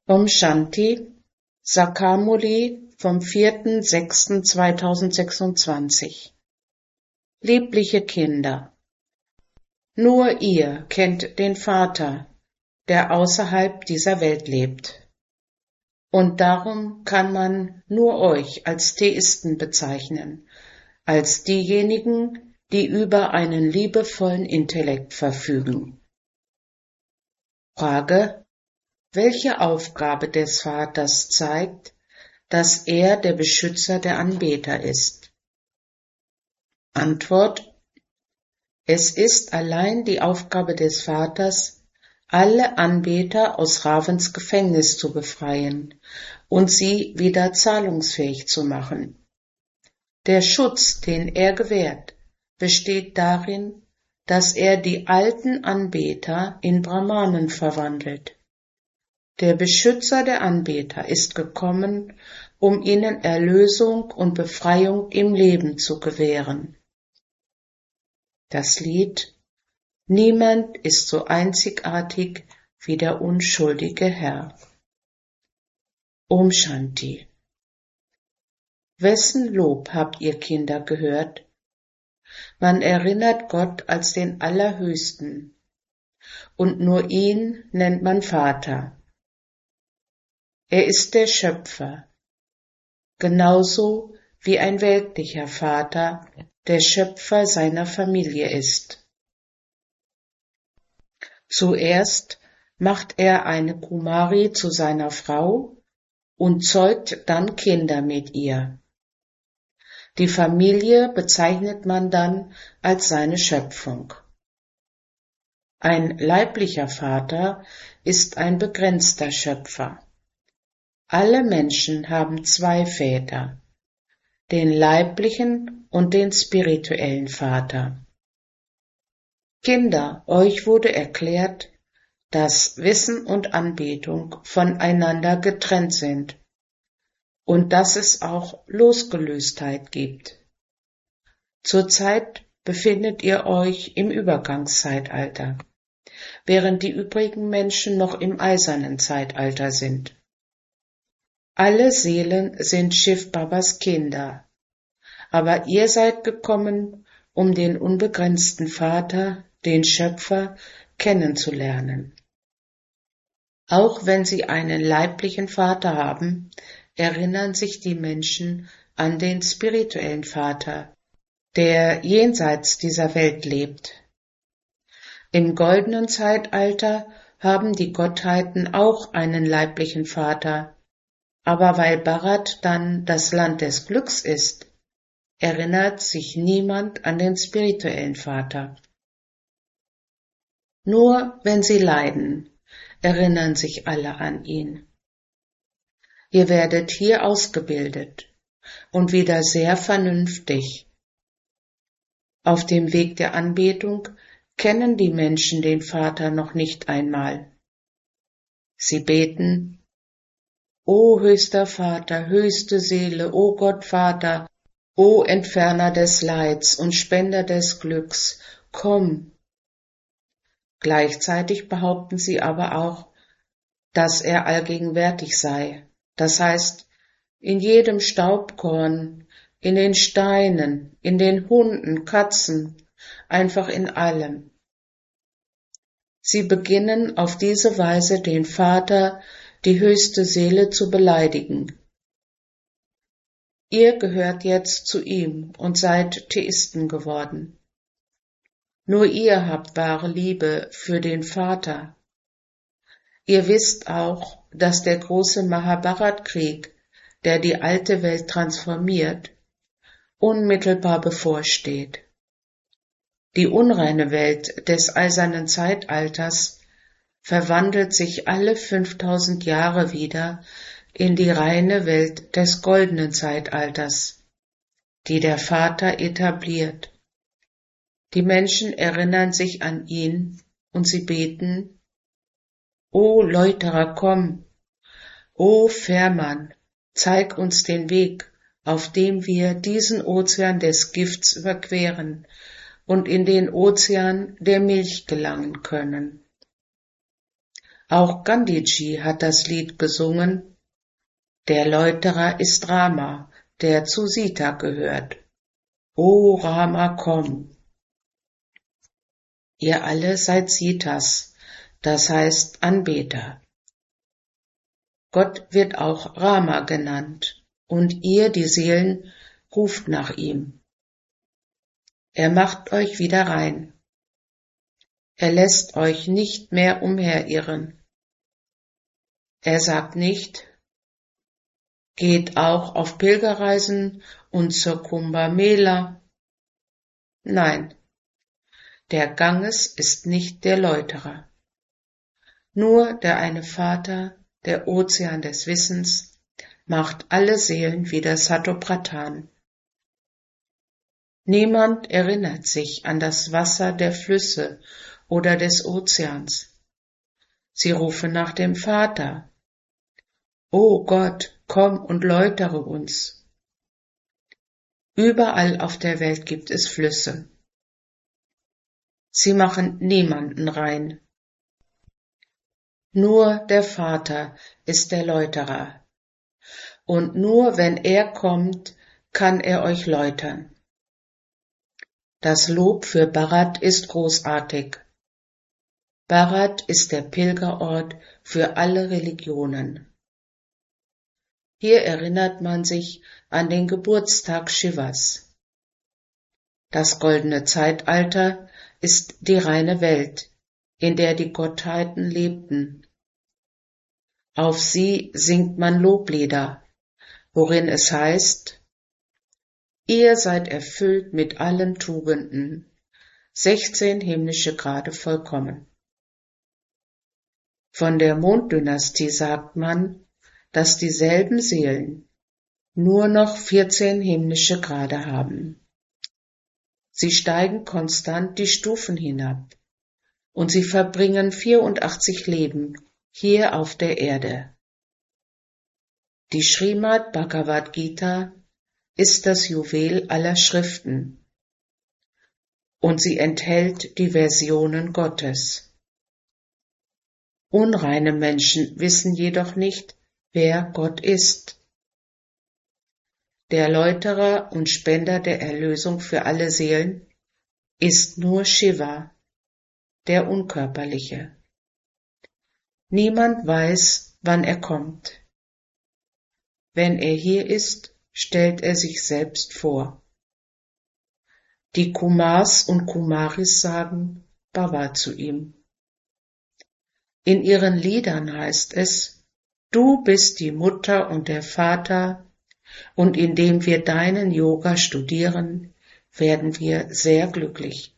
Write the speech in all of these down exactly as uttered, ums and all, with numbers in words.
Om Shanti, Sakamuli vom vierten sechsten zweitausendsechsundzwanzig. Liebliche Kinder, nur ihr kennt den Vater, der außerhalb dieser Welt lebt. Und darum kann man nur euch als Theisten bezeichnen, als diejenigen, die über einen liebevollen Intellekt verfügen. Frage: Welche Aufgabe des Vaters zeigt, dass er der Beschützer der Anbeter ist? Antwort: Es ist allein die Aufgabe des Vaters, alle Anbeter aus Ravens Gefängnis zu befreien und sie wieder zahlungsfähig zu machen. Der Schutz, den er gewährt, besteht darin, dass er die alten Anbeter in Brahmanen verwandelt. Der Beschützer der Anbeter ist gekommen, um ihnen Erlösung und Befreiung im Leben zu gewähren. Das Lied Niemand ist so einzigartig wie der unschuldige Herr. Om Shanti. Wessen Lob habt ihr Kinder gehört? Man erinnert Gott als den Allerhöchsten, und nur ihn nennt man Vater. Er ist der Schöpfer, genauso wie ein weltlicher Vater der Schöpfer seiner Familie ist. Zuerst macht er eine Kumari zu seiner Frau und zeugt dann Kinder mit ihr. Die Familie bezeichnet man dann als seine Schöpfung. Ein leiblicher Vater ist ein begrenzter Schöpfer. Alle Menschen haben zwei Väter, den leiblichen und den spirituellen Vater. Kinder, euch wurde erklärt, dass Wissen und Anbetung voneinander getrennt sind und dass es auch Losgelöstheit gibt. Zurzeit befindet ihr euch im Übergangszeitalter, während die übrigen Menschen noch im eisernen Zeitalter sind. Alle Seelen sind Shiv Babas Kinder, aber ihr seid gekommen, um den unbegrenzten Vater, den Schöpfer, kennenzulernen. Auch wenn sie einen leiblichen Vater haben, erinnern sich die Menschen an den spirituellen Vater, der jenseits dieser Welt lebt. Im goldenen Zeitalter haben die Gottheiten auch einen leiblichen Vater, aber weil Bharat dann das Land des Glücks ist, erinnert sich niemand an den spirituellen Vater. Nur wenn sie leiden, erinnern sich alle an ihn. Ihr werdet hier ausgebildet und wieder sehr vernünftig. Auf dem Weg der Anbetung kennen die Menschen den Vater noch nicht einmal. Sie beten: O höchster Vater, höchste Seele, o Gott Vater, o Entferner des Leids und Spender des Glücks, komm. Gleichzeitig behaupten sie aber auch, dass er allgegenwärtig sei, das heißt, in jedem Staubkorn, in den Steinen, in den Hunden, Katzen, einfach in allem. Sie beginnen auf diese Weise den Vater, die höchste Seele, zu beleidigen. Ihr gehört jetzt zu ihm und seid Theisten geworden. Nur ihr habt wahre Liebe für den Vater. Ihr wisst auch, dass der große Mahabharat-Krieg, der die alte Welt transformiert, unmittelbar bevorsteht. Die unreine Welt des eisernen Zeitalters verwandelt sich alle fünftausend Jahre wieder in die reine Welt des goldenen Zeitalters, die der Vater etabliert. Die Menschen erinnern sich an ihn und sie beten: O Läuterer, komm! O Fährmann, zeig uns den Weg, auf dem wir diesen Ozean des Gifts überqueren und in den Ozean der Milch gelangen können. Auch Gandhiji hat das Lied gesungen, der Läuterer ist Rama, der zu Sita gehört. O Rama, komm! Ihr alle seid Sitas, das heißt Anbeter. Gott wird auch Rama genannt, und ihr, die Seelen, ruft nach ihm. Er macht euch wieder rein. Er lässt euch nicht mehr umherirren. Er sagt nicht, geht auch auf Pilgerreisen und zur Kumbh Mela. Nein, der Ganges ist nicht der Läuterer. Nur der eine Vater, der Ozean des Wissens, macht alle Seelen wieder Satopradhan. Niemand erinnert sich an das Wasser der Flüsse oder des Ozeans. Sie rufen nach dem Vater. O Gott, komm und läutere uns. Überall auf der Welt gibt es Flüsse. Sie machen niemanden rein. Nur der Vater ist der Läuterer. Und nur wenn er kommt, kann er euch läutern. Das Lob für Bharat ist großartig. Bharat ist der Pilgerort für alle Religionen. Hier erinnert man sich an den Geburtstag Shivas. Das goldene Zeitalter ist die reine Welt, in der die Gottheiten lebten. Auf sie singt man Loblieder, worin es heißt, ihr seid erfüllt mit allen Tugenden, sechzehn himmlische Grade vollkommen. Von der Monddynastie sagt man, dass dieselben Seelen nur noch vierzehn himmlische Grade haben. Sie steigen konstant die Stufen hinab und sie verbringen vierundachtzig Leben hier auf der Erde. Die Srimad Bhagavad Gita ist das Juwel aller Schriften und sie enthält die Versionen Gottes. Unreine Menschen wissen jedoch nicht, wer Gott ist. Der Läuterer und Spender der Erlösung für alle Seelen ist nur Shiva, der Unkörperliche. Niemand weiß, wann er kommt. Wenn er hier ist, stellt er sich selbst vor. Die Kumars und Kumaris sagen Baba zu ihm. In ihren Liedern heißt es, du bist die Mutter und der Vater, und indem wir deinen Yoga studieren, werden wir sehr glücklich.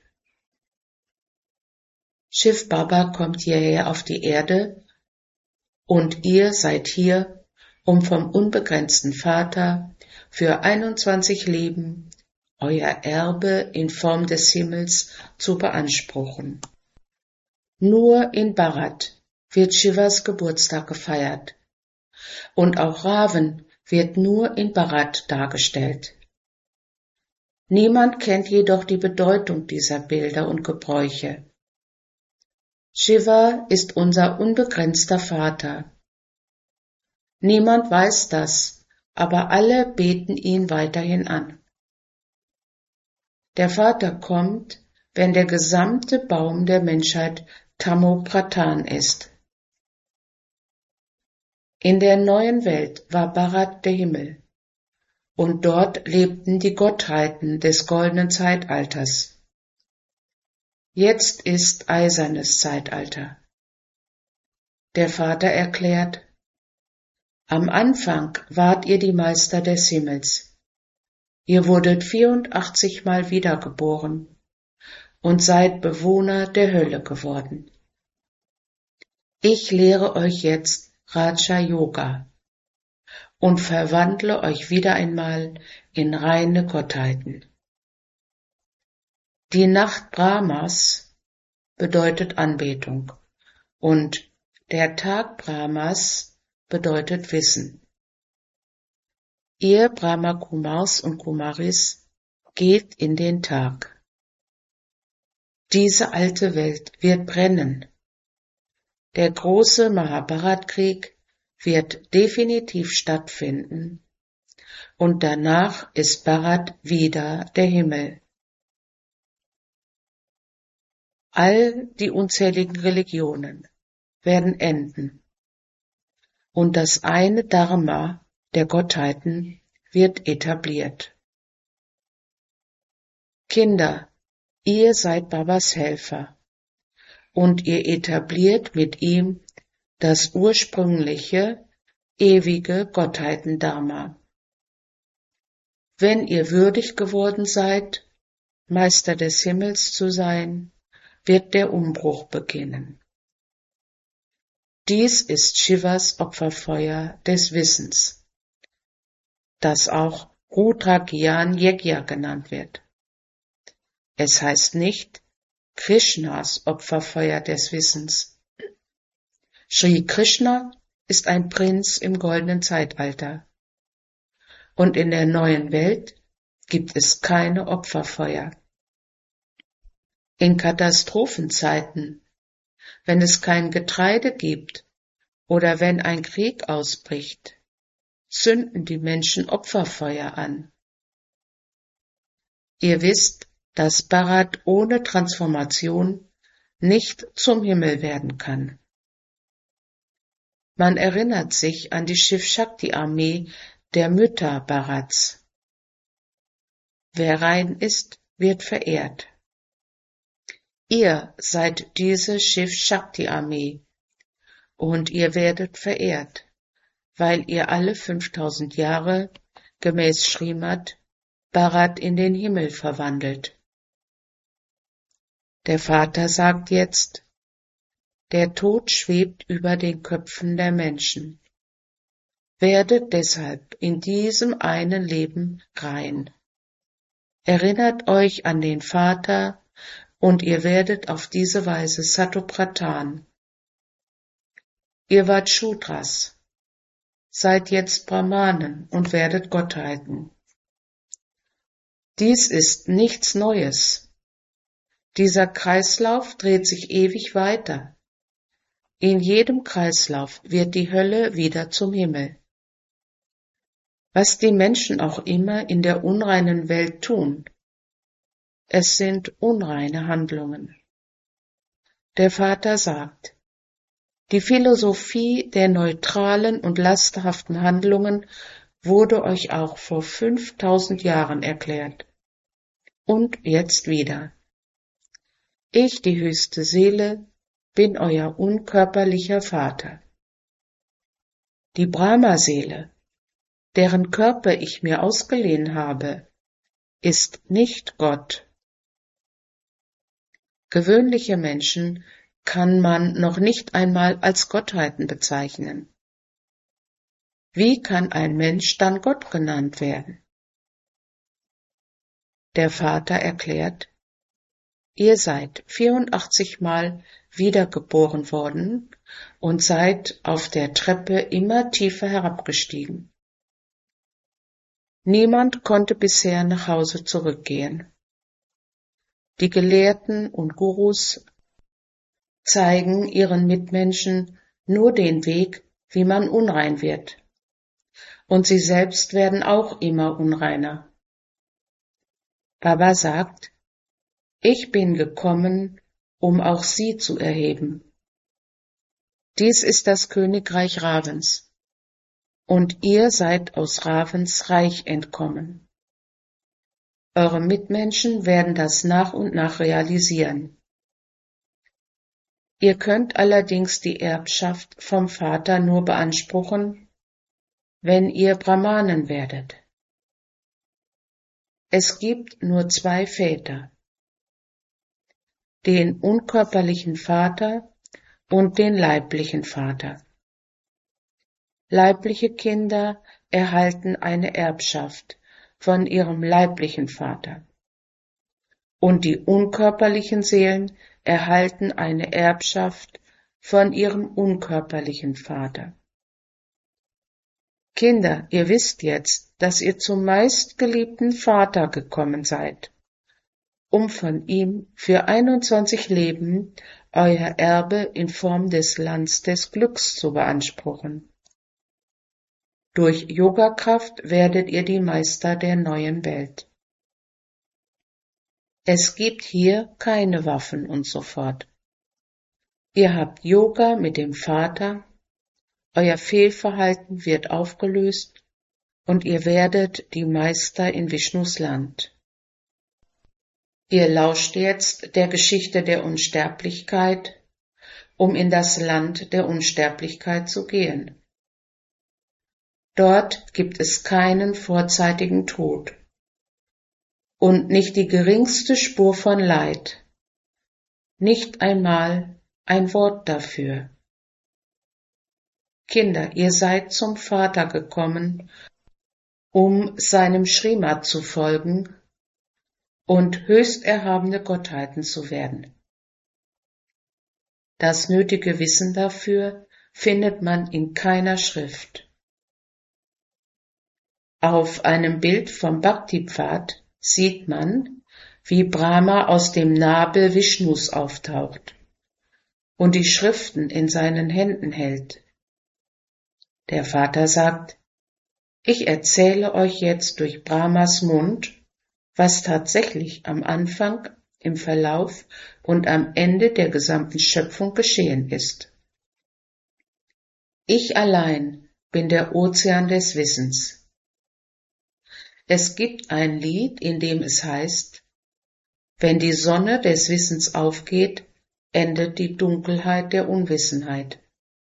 Shiv Baba kommt hierher auf die Erde, und ihr seid hier, um vom unbegrenzten Vater für einundzwanzig Leben euer Erbe in Form des Himmels zu beanspruchen. Nur in Bharat wird Shivas Geburtstag gefeiert, und auch Ravan wird nur in Bharat dargestellt. Niemand kennt jedoch die Bedeutung dieser Bilder und Gebräuche. Shiva ist unser unbegrenzter Vater. Niemand weiß das, aber alle beten ihn weiterhin an. Der Vater kommt, wenn der gesamte Baum der Menschheit Tamopradhan ist. In der neuen Welt war Bharat der Himmel, und dort lebten die Gottheiten des goldenen Zeitalters. Jetzt ist eisernes Zeitalter. Der Vater erklärt, am Anfang wart ihr die Meister des Himmels. Ihr wurdet vierundachtzig Mal wiedergeboren und seid Bewohner der Hölle geworden. Ich lehre euch jetzt Raja Yoga und verwandle euch wieder einmal in reine Gottheiten. Die Nacht Brahmas bedeutet Anbetung und der Tag Brahmas bedeutet Wissen. Ihr Brahma Kumars und Kumaris geht in den Tag. Diese alte Welt wird brennen. Der große Mahabharat-Krieg wird definitiv stattfinden und danach ist Bharat wieder der Himmel. All die unzähligen Religionen werden enden und das eine Dharma der Gottheiten wird etabliert. Kinder, ihr seid Babas Helfer und ihr etabliert mit ihm das ursprüngliche, ewige Gottheiten-Dharma. Wenn ihr würdig geworden seid, Meister des Himmels zu sein, wird der Umbruch beginnen. Dies ist Shivas Opferfeuer des Wissens, das auch Rudra Gyan Yajna genannt wird. Es heißt nicht Krishnas Opferfeuer des Wissens. Sri Krishna ist ein Prinz im goldenen Zeitalter. Und in der neuen Welt gibt es keine Opferfeuer. In Katastrophenzeiten, wenn es kein Getreide gibt oder wenn ein Krieg ausbricht, zünden die Menschen Opferfeuer an. Ihr wisst, dass Bharat ohne Transformation nicht zum Himmel werden kann. Man erinnert sich an die Shiv-Shakti-Armee der Mütter Bharats. Wer rein ist, wird verehrt. Ihr seid diese Shiv-Shakti-Armee und ihr werdet verehrt, weil ihr alle fünftausend Jahre gemäß Srimad Bharat in den Himmel verwandelt. Der Vater sagt jetzt, der Tod schwebt über den Köpfen der Menschen. Werdet deshalb in diesem einen Leben rein. Erinnert euch an den Vater und ihr werdet auf diese Weise Satopratan. Ihr wart Shudras, seid jetzt Brahmanen und werdet Gottheiten. Dies ist nichts Neues. Dieser Kreislauf dreht sich ewig weiter. In jedem Kreislauf wird die Hölle wieder zum Himmel. Was die Menschen auch immer in der unreinen Welt tun, es sind unreine Handlungen. Der Vater sagt, die Philosophie der neutralen und lasterhaften Handlungen wurde euch auch vor fünftausend Jahren erklärt. Und jetzt wieder. Ich, die höchste Seele, bin euer unkörperlicher Vater. Die Brahma-Seele, deren Körper ich mir ausgeliehen habe, ist nicht Gott. Gewöhnliche Menschen kann man noch nicht einmal als Gottheiten bezeichnen. Wie kann ein Mensch dann Gott genannt werden? Der Vater erklärt, ihr seid vierundachtzig Mal wiedergeboren worden und seid auf der Treppe immer tiefer herabgestiegen. Niemand konnte bisher nach Hause zurückgehen. Die Gelehrten und Gurus zeigen ihren Mitmenschen nur den Weg, wie man unrein wird. Und sie selbst werden auch immer unreiner. Baba sagt, ich bin gekommen, um auch sie zu erheben. Dies ist das Königreich Ravens, und ihr seid aus Ravens Reich entkommen. Eure Mitmenschen werden das nach und nach realisieren. Ihr könnt allerdings die Erbschaft vom Vater nur beanspruchen, wenn ihr Brahmanen werdet. Es gibt nur zwei Väter, den unkörperlichen Vater und den leiblichen Vater. Leibliche Kinder erhalten eine Erbschaft von ihrem leiblichen Vater und die unkörperlichen Seelen erhalten eine Erbschaft von ihrem unkörperlichen Vater. Kinder, ihr wisst jetzt, dass ihr zum meistgeliebten Vater gekommen seid, um von ihm für einundzwanzig Leben euer Erbe in Form des Lands des Glücks zu beanspruchen. Durch Yoga-Kraft werdet ihr die Meister der neuen Welt. Es gibt hier keine Waffen und so fort. Ihr habt Yoga mit dem Vater, euer Fehlverhalten wird aufgelöst und ihr werdet die Meister in Vishnus Land. Ihr lauscht jetzt der Geschichte der Unsterblichkeit, um in das Land der Unsterblichkeit zu gehen. Dort gibt es keinen vorzeitigen Tod und nicht die geringste Spur von Leid, nicht einmal ein Wort dafür. Kinder, ihr seid zum Vater gekommen, um seinem Srimad zu folgen und höchst erhabene Gottheiten zu werden. Das nötige Wissen dafür findet man in keiner Schrift. Auf einem Bild vom Bhakti-Pfad sieht man, wie Brahma aus dem Nabel Vishnus auftaucht und die Schriften in seinen Händen hält. Der Vater sagt, ich erzähle euch jetzt durch Brahmas Mund, was tatsächlich am Anfang, im Verlauf und am Ende der gesamten Schöpfung geschehen ist. Ich allein bin der Ozean des Wissens. Es gibt ein Lied, in dem es heißt, wenn die Sonne des Wissens aufgeht, endet die Dunkelheit der Unwissenheit.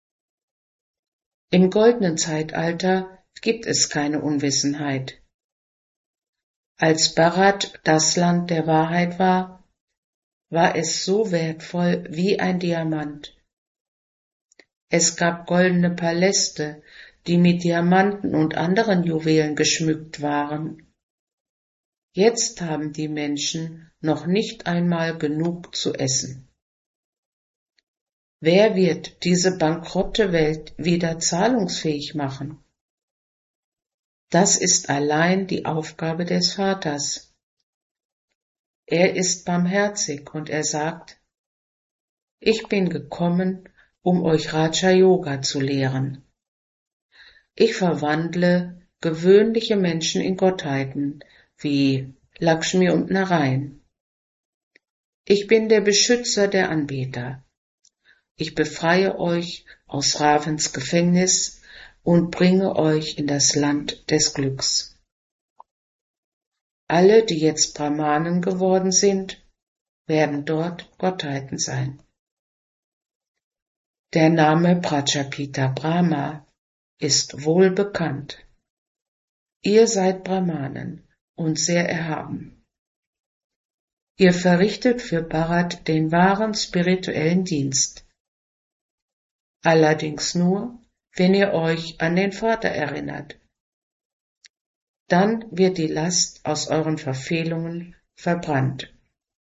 Im goldenen Zeitalter gibt es keine Unwissenheit. Als Bharat das Land der Wahrheit war, war es so wertvoll wie ein Diamant. Es gab goldene Paläste, die mit Diamanten und anderen Juwelen geschmückt waren. Jetzt haben die Menschen noch nicht einmal genug zu essen. Wer wird diese bankrotte Welt wieder zahlungsfähig machen? Das ist allein die Aufgabe des Vaters. Er ist barmherzig und er sagt, ich bin gekommen, um euch Raja Yoga zu lehren. Ich verwandle gewöhnliche Menschen in Gottheiten, wie Lakshmi und Narayan. Ich bin der Beschützer der Anbeter. Ich befreie euch aus Ravens Gefängnis und bringe euch in das Land des Glücks. Alle, die jetzt Brahmanen geworden sind, werden dort Gottheiten sein. Der Name Prajapita Brahma ist wohl bekannt. Ihr seid Brahmanen und sehr erhaben. Ihr verrichtet für Bharat den wahren spirituellen Dienst. Allerdings nur, wenn ihr euch an den Vater erinnert. Dann wird die Last aus euren Verfehlungen verbrannt.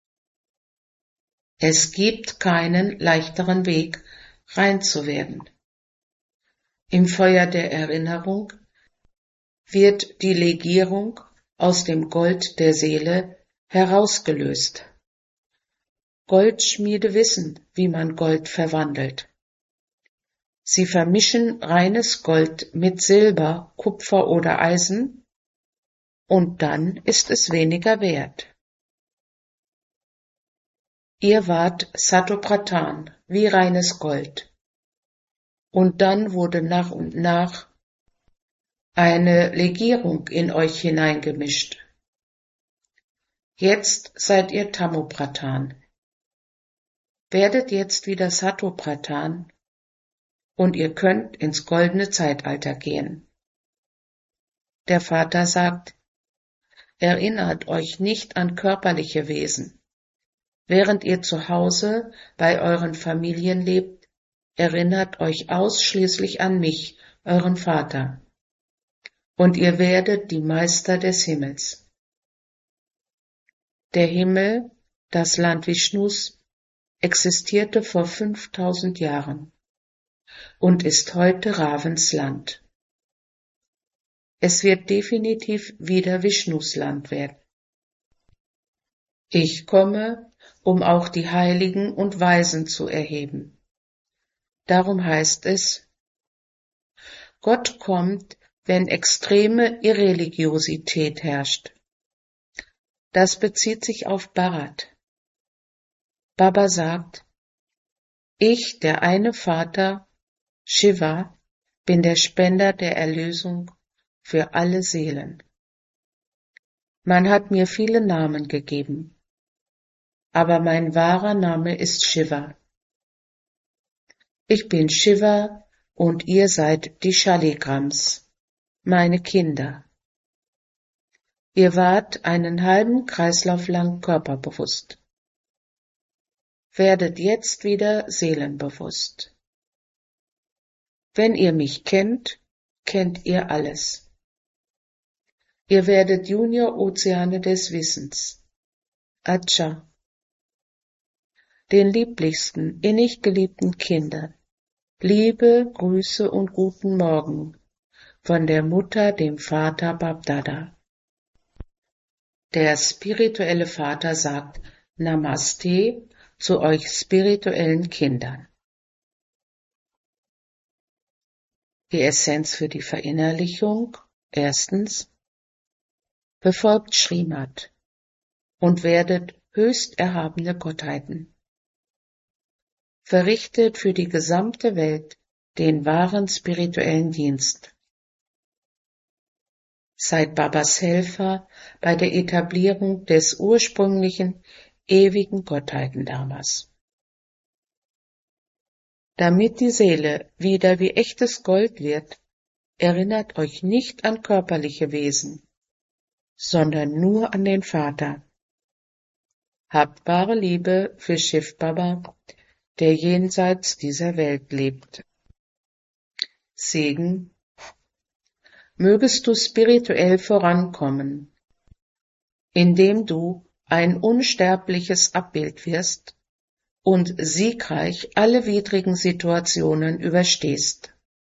Es gibt keinen leichteren Weg, rein zu werden. Im Feuer der Erinnerung wird die Legierung aus dem Gold der Seele herausgelöst. Goldschmiede wissen, wie man Gold verwandelt. Sie vermischen reines Gold mit Silber, Kupfer oder Eisen, und dann ist es weniger wert. Ihr wart Satopratan, wie reines Gold. Und dann wurde nach und nach eine Legierung in euch hineingemischt. Jetzt seid ihr Tamopratan. Werdet jetzt wieder Satopratan und ihr könnt ins goldene Zeitalter gehen. Der Vater sagt, erinnert euch nicht an körperliche Wesen. Während ihr zu Hause bei euren Familien lebt, erinnert euch ausschließlich an mich, euren Vater. Und ihr werdet die Meister des Himmels. Der Himmel, das Land Vishnus, existierte vor fünftausend Jahren und ist heute Ravens Land. Es wird definitiv wieder Vishnus Land werden. Ich komme, um auch die Heiligen und Weisen zu erheben. Darum heißt es, Gott kommt, wenn extreme Irreligiosität herrscht. Das bezieht sich auf Bharat. Baba sagt, ich, der eine Vater, Shiva, bin der Spender der Erlösung für alle Seelen. Man hat mir viele Namen gegeben, aber mein wahrer Name ist Shiva. Ich bin Shiva und ihr seid die Shaligrams, meine Kinder. Ihr wart einen halben Kreislauf lang körperbewusst. Werdet jetzt wieder seelenbewusst. Wenn ihr mich kennt, kennt ihr alles. Ihr werdet Junior-Ozeane des Wissens. Acha. Den lieblichsten, innig geliebten Kindern. Liebe, Grüße und guten Morgen von der Mutter, dem Vater Babdada. Der spirituelle Vater sagt Namaste zu euch spirituellen Kindern. Die Essenz für die Verinnerlichung. Erstens, befolgt Srimad und werdet höchst erhabene Gottheiten. Verrichtet für die gesamte Welt den wahren spirituellen Dienst. Seid Babas Helfer bei der Etablierung des ursprünglichen, ewigen Gottheitendharmas. Damit die Seele wieder wie echtes Gold wird, erinnert euch nicht an körperliche Wesen, sondern nur an den Vater. Habt wahre Liebe für Shiv Baba, der jenseits dieser Welt lebt. Segen. Mögest du spirituell vorankommen, indem du ein unsterbliches Abbild wirst und siegreich alle widrigen Situationen überstehst.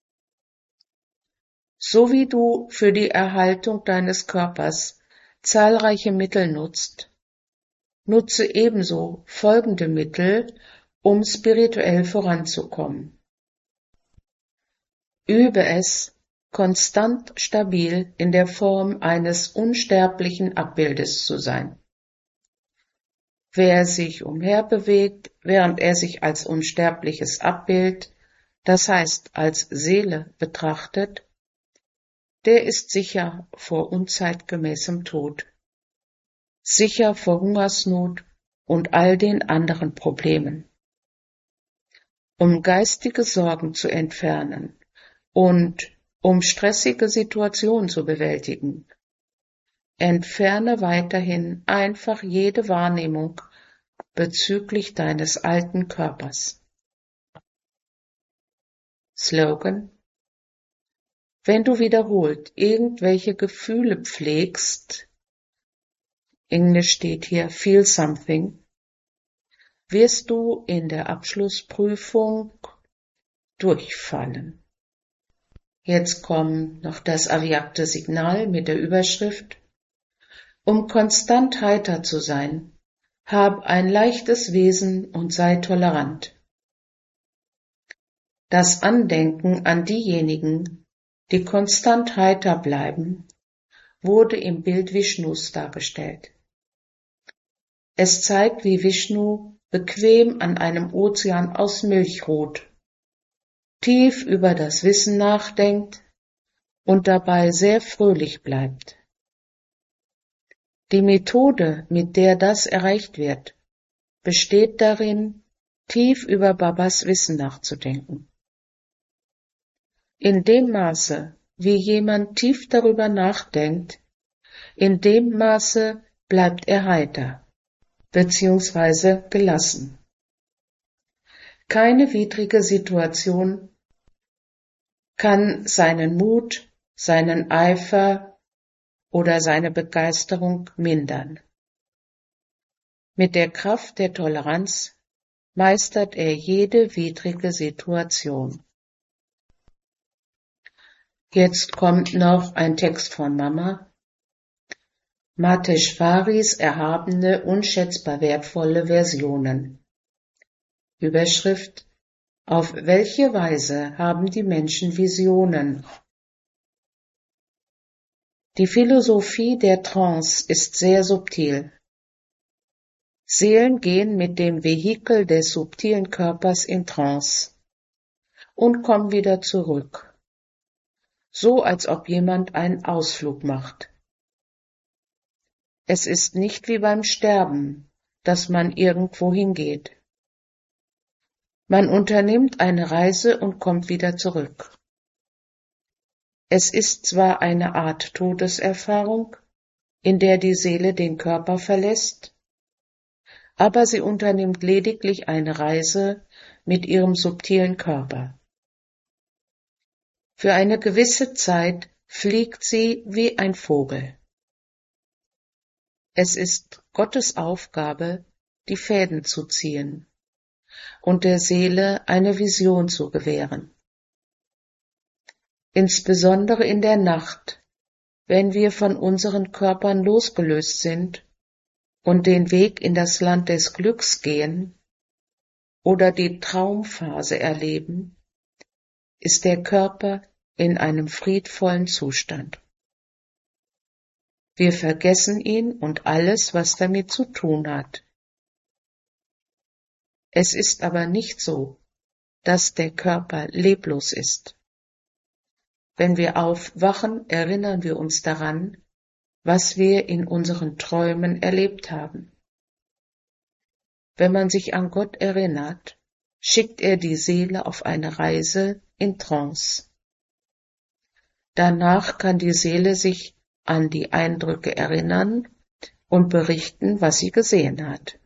So wie du für die Erhaltung deines Körpers zahlreiche Mittel nutzt, nutze ebenso folgende Mittel, um spirituell voranzukommen. Übe es, konstant stabil in der Form eines unsterblichen Abbildes zu sein. Wer sich umherbewegt, während er sich als unsterbliches Abbild, das heißt als Seele betrachtet, der ist sicher vor unzeitgemäßem Tod, sicher vor Hungersnot und all den anderen Problemen. Um geistige Sorgen zu entfernen und um stressige Situationen zu bewältigen, entferne weiterhin einfach jede Wahrnehmung bezüglich deines alten Körpers. Slogan: Wenn du wiederholt irgendwelche Gefühle pflegst, Englisch steht hier feel something, wirst du in der Abschlussprüfung durchfallen. Jetzt kommt noch das avyakta Signal mit der Überschrift: Um konstant heiter zu sein, hab ein leichtes Wesen und sei tolerant. Das Andenken an diejenigen, die konstant heiter bleiben, wurde im Bild Vishnus dargestellt. Es zeigt, wie Vishnu bequem an einem Ozean aus Milch ruht, tief über das Wissen nachdenkt und dabei sehr fröhlich bleibt. Die Methode, mit der das erreicht wird, besteht darin, tief über Babas Wissen nachzudenken. In dem Maße, wie jemand tief darüber nachdenkt, in dem Maße bleibt er heiter, beziehungsweise gelassen. Keine widrige Situation kann seinen Mut, seinen Eifer oder seine Begeisterung mindern. Mit der Kraft der Toleranz meistert er jede widrige Situation. Jetzt kommt noch ein Text von Mama. Maheshwaris erhabene, unschätzbar wertvolle Versionen. Überschrift: Auf welche Weise haben die Menschen Visionen? Die Philosophie der Trance ist sehr subtil. Seelen gehen mit dem Vehikel des subtilen Körpers in Trance und kommen wieder zurück, so als ob jemand einen Ausflug macht. Es ist nicht wie beim Sterben, dass man irgendwo hingeht. Man unternimmt eine Reise und kommt wieder zurück. Es ist zwar eine Art Todeserfahrung, in der die Seele den Körper verlässt, aber sie unternimmt lediglich eine Reise mit ihrem subtilen Körper. Für eine gewisse Zeit fliegt sie wie ein Vogel. Es ist Gottes Aufgabe, die Fäden zu ziehen und der Seele eine Vision zu gewähren. Insbesondere in der Nacht, wenn wir von unseren Körpern losgelöst sind und den Weg in das Land des Glücks gehen oder die Traumphase erleben, ist der Körper in einem friedvollen Zustand. Wir vergessen ihn und alles, was damit zu tun hat. Es ist aber nicht so, dass der Körper leblos ist. Wenn wir aufwachen, erinnern wir uns daran, was wir in unseren Träumen erlebt haben. Wenn man sich an Gott erinnert, schickt er die Seele auf eine Reise in Trance. Danach kann die Seele sich an die Eindrücke erinnern und berichten, was sie gesehen hat.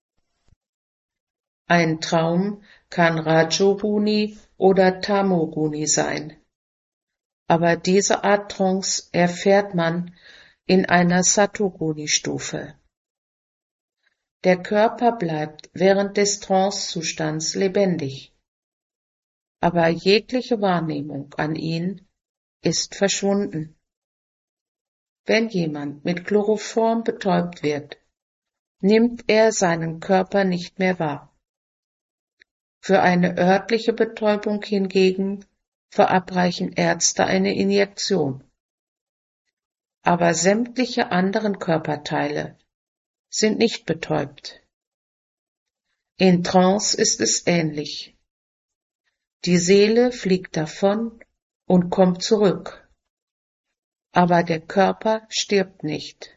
Ein Traum kann Rajoguni oder Tamoguni sein, aber diese Art Trance erfährt man in einer Satoguni-Stufe. Der Körper bleibt während des Trance-Zustands lebendig, aber jegliche Wahrnehmung an ihn ist verschwunden. Wenn jemand mit Chloroform betäubt wird, nimmt er seinen Körper nicht mehr wahr. Für eine örtliche Betäubung hingegen verabreichen Ärzte eine Injektion. Aber sämtliche anderen Körperteile sind nicht betäubt. In Trance ist es ähnlich. Die Seele fliegt davon und kommt zurück, aber der Körper stirbt nicht.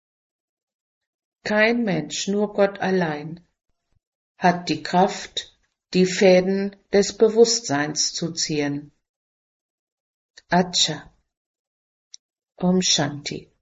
Kein Mensch, nur Gott allein, hat die Kraft, die Fäden des Bewusstseins zu ziehen. Acha. Om Shanti.